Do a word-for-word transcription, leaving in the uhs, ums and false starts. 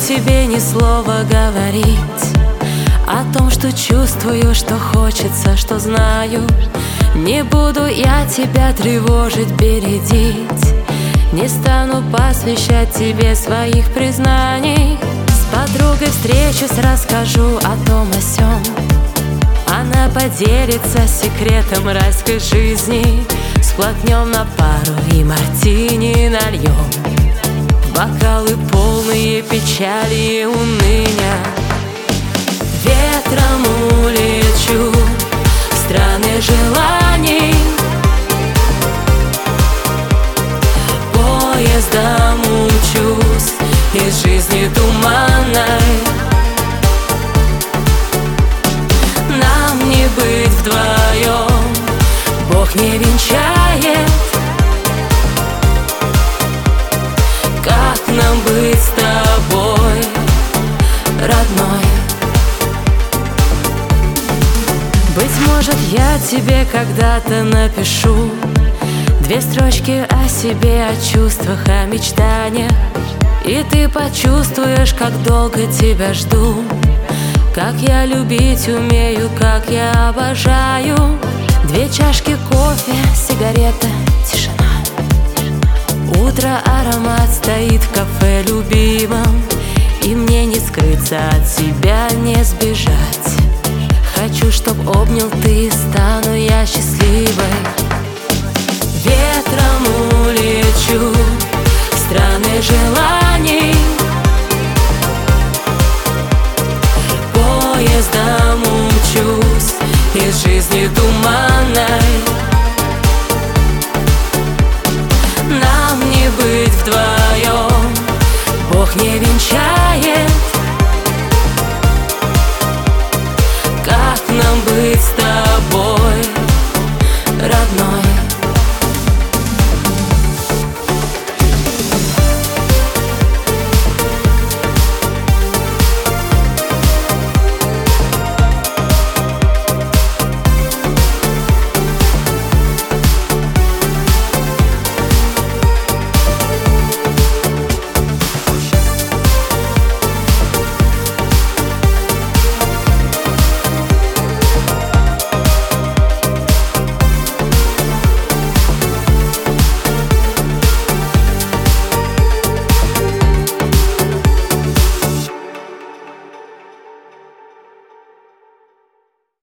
тебе ни слова говорить о том, что чувствую, что хочется, что знаю. Не буду я тебя тревожить, бередить. Не стану посвящать тебе своих признаний. С подругой встречусь, расскажу о том о сём. Она поделится секретом райской жизни. Сплотнем на пару и мартини нальем. Бокалы полные печали и уныния. Ветром улечу в страны желаний. Поездом учусь из жизни туманной. Нам не быть вдвоем, Бог не венчает. Как нам быть с тобой, родной? Быть может, я тебе когда-то напишу две строчки о себе, о чувствах, о мечтаниях. И ты почувствуешь, как долго тебя жду, как я любить умею, как я обожаю. Две чашки кофе, сигарета, тишина. Утро, аромат стоит в кафе любимом. И мне не скрыться от тебя, не сбежать. Хочу, чтоб обнял ты, стану я счастливой. Ветром улечу в страны желаний. Поездом учусь из жизни туманной. Нам не быть вдвоем, Бог не венчает.